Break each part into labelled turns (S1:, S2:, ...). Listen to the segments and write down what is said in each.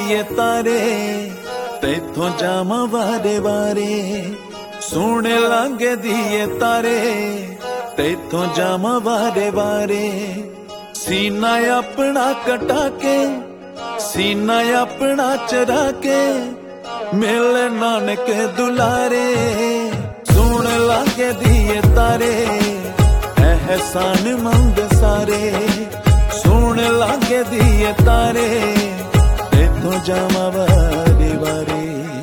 S1: दिए तारे तेथों जामा वारे वारे सोने लांगे दिए तारे तेथों जामा वारे वारे सीना अपना कटा के सीना अपना चरा के मिले नानक दुलारे सुन लागे दिए तारे एहसान मंद सारे सुन लागे दिए तारे तेथों जामा वारे वारे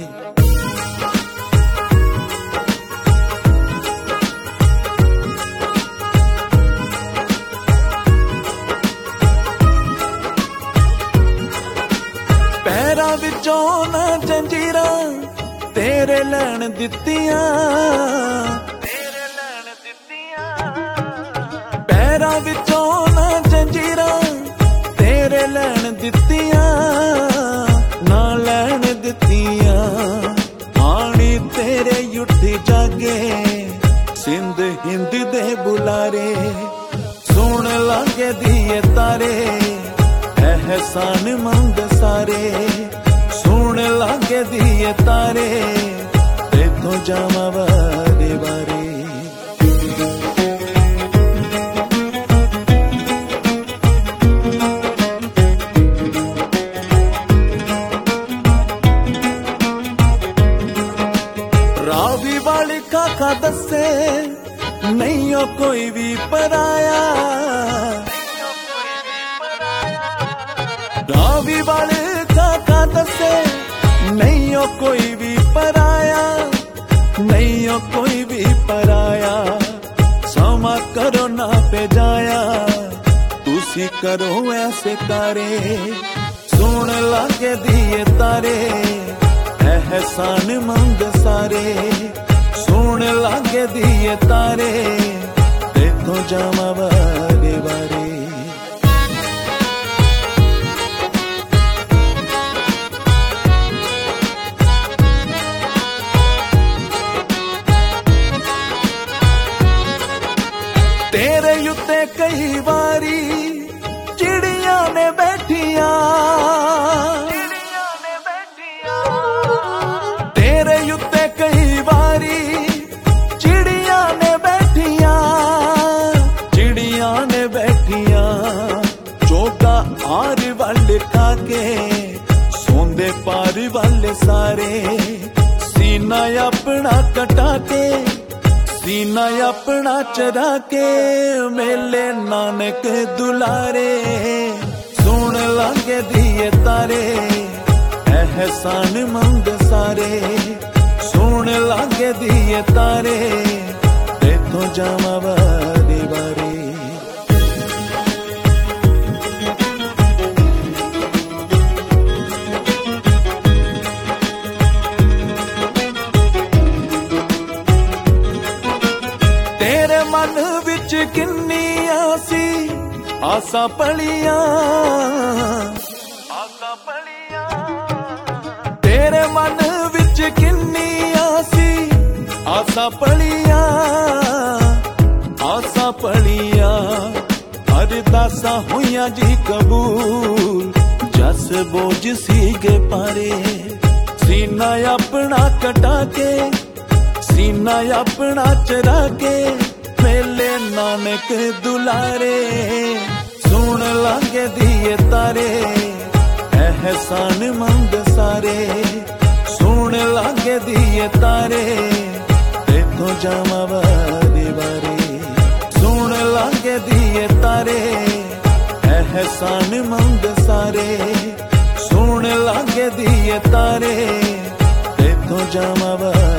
S1: पैरां विचों ना जंजीरां तेरे लैण दित्तियां पैरां विचों ना जंजीरां तेरे लैण दित्तियां ना लैण दित्तियां आनी तेरे उठी जागे सिंध हिंद दे बुलारे सुन लागे दिए तारे एहसान मंद सारे सुन लागे दिए तारे तेथों जामा वारे वारे रावी वाली काका दसे नहीं हो कोई भी पराया रावी वाले काका दसे नहीं हो कोई भी पराया नहीं हो कोई भी पराया समा करो ना पे जाया तुसी करो ऐसे तारे सुन लागे दिए तारे एहसान मंद सारे सुन लागे दिए तारे तेथों जामा वारे वारे तेरे उत्ते कई बारी चिड़िया ने बैठिया तेरे उत्ते कई बारी चिड़िया ने बैठिया चिड़िया ने बैठिया चौका आर वाले खाके सोंदे पार वाले सारे सीना अपना कटा के सीना अपना चरा के मेले नानक दुलारे सुन लागे दिए तारे एहसान मंद सारे सुन लागे दिए तारे तेथों जामा वारे वारे मन विच किन्नी आसी आसा पलियां तेरे मन विच किन्नी आसी आसा पलियां अरदासा हुइयां जी कबूल जस बोझ सीगे पारे सीना अपना कटा के सीना अपना चरा के मेले नानक दुलारे सुन लागे दिए तारे एहसान मंद सारे सुन लागे दिए तारे तेथों जामा वारे वारे सुन लागे दिए तारे एहसान मंद सारे सुन लागे दिए तारे तेथों जामा वारे